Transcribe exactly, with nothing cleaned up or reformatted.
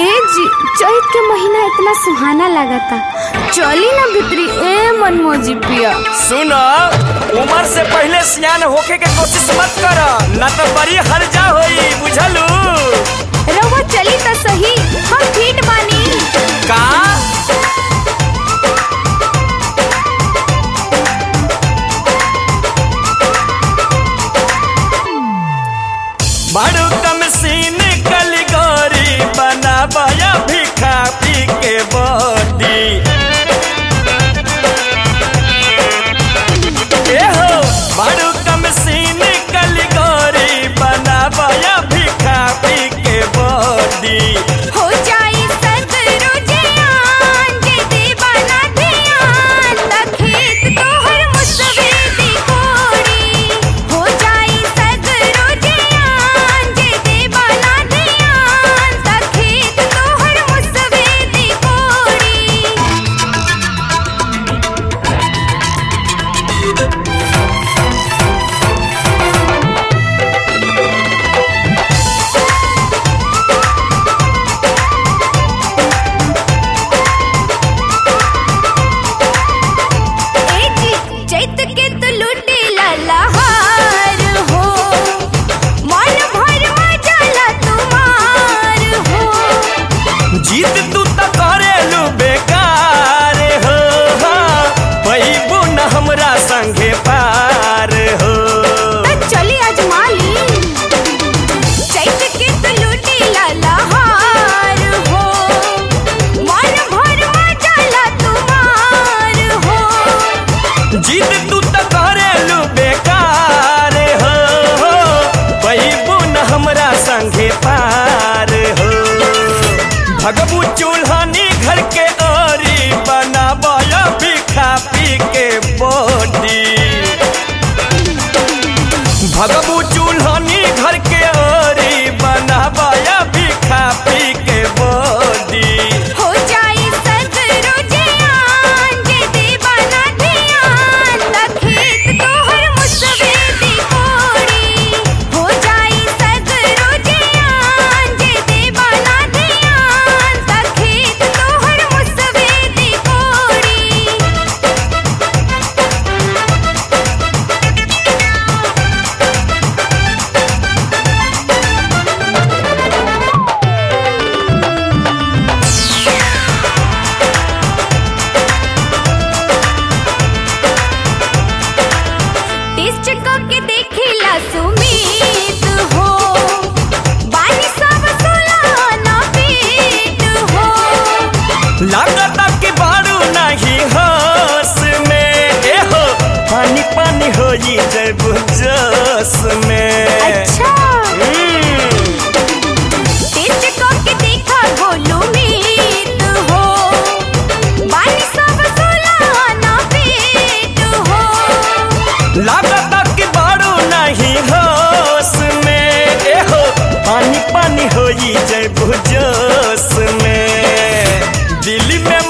ए जी, चैत के महीना इतना सुहाना लागता, चली ना भितरी ए मनमोजी पिया। सुन, उम्र से पहले सियान होके के कोशिश मत कर, ना तो बड़ी हर्जा होई, बुझलू। रउआ चली त सही, हम फिट बानी। का बारू कम सीन कलगोरी बना बाया भी खा पी के बॉडी। ए हो बारू कम सीन कलगोरी बना बाया भी खा पी के बॉडी। हो जाई सगरो जियान, जे देबा ना ध्यान, त खेत तोहर मुसवे दी कोड़ी। हो जाई सगरो जियान, जे देबा ना ध्यान, त खेत तोहर मुसवे दी कोड़ी। चैत के तो लुटे ललहार हो, मन भर मजाला तुम्हार हो। जीत तू तो करेलू बेकार हो, पैबू न हमरा संगे पार हो। त चली आजमाली। चैत के तो लुटे ललहार हो, मन भर मजाला तुम्हार हो। जीत तू तो करेलू बेकार हो, पैबू न हमरा संगे पार हो। भगबू चूल्हानी घर के ओरी बनाबया भी खा पी के बॉडी। भगबू चूल्हानी घर के ओरी बनाबया भी खा पी के बॉडी। हो जाई सगरो जियान, जे देबा ना ध्यान, त खेत तोहर मुसवे दी कोड़ी। हो जाई सगरो जियान, जे देबा ना ध्यान, त खेत तोहर मुसवे दी कोड़ी। टेस्ट करके देखिला सुमीत हो, बानी सब सुलाना पीत हो। लागता कि बारू नहीं होश में, ए हो पानी पानी होई जब जोश में। अच्छा हम्म, टेस्ट करके देखा गोलू मीत हो, बानी सब सुलाना पीत हो। लागता कि बारू नहीं होश में, ए हो पानी पानी होई जब जोश में। दिल में